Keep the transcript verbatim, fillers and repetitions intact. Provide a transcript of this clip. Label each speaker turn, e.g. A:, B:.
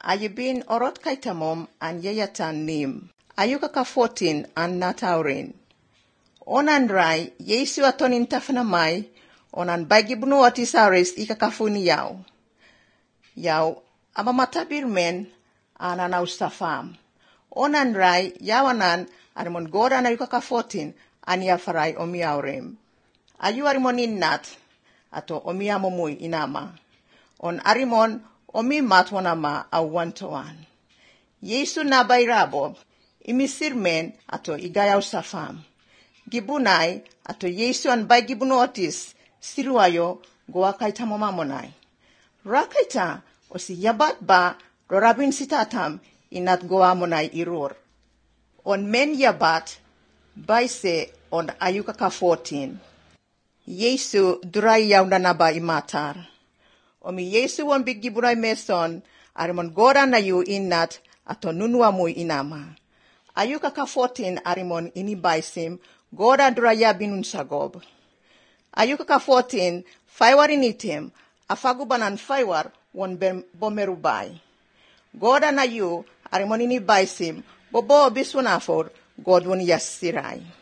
A: ayibin orot kaitamom an yeyatan nim. Ayuka ka fourteen an nataurin. Onan rai, Yesu atonin tafnamay, onan bagibnu otisares ikakafuni yaw. Yaw, amamatabir men, anan austafam. Onan rai, yawanan, arimon goran ayuka ka fourteen, an yafaray omiaurem. Ayu arimon innat, ato omiamumuy inama. On arimon, omimat wanama awantoan. Yesu nabay rabob, imisir men, ato igayaw safam. Gibunay, ato Yesu an bay gibunotis, siruayo, goa kay tamomamonay. Rakaita, o si yabat ba, rorabin sitatam, inat goa monay irur. On men yabat, bay se on ayuka ka fourteen. Yesu duray yaw na naba imatar. Omi Yesu on bigiburay meson, arimon gora na yu inat, ato nunua muy inama. Ayuka ka fourteen arimon inibaisim, gora duraya binun sagob. Ayuka ka fourteen, faywar initim, afagubanan faywar, won bomerubay. Gora na yu, arimon inibaisim, bobo biswanafor, God won yassiray.